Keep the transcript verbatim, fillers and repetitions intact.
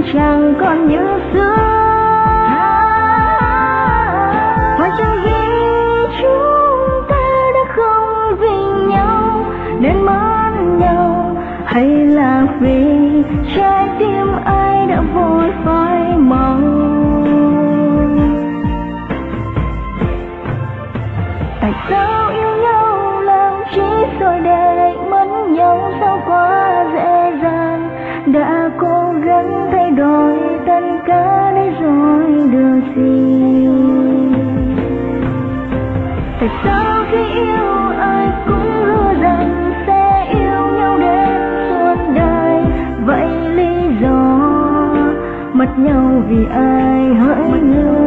chẳng còn như xưa. Phải chăng vì chúng ta đã không vì nhau nên mất nhau, hay là vì trái tim ai đã vội phai màu? Tại sao yêu nhau làm chi rồi để mất nhau, sao quá dễ dàng, đã cố gắng thay đổi tất cả để rồi được gì? Tại sao khi yêu ai cũng hứa rằng sẽ yêu nhau đến suốt đời, vậy lý do mất nhau vì ai hỡi người?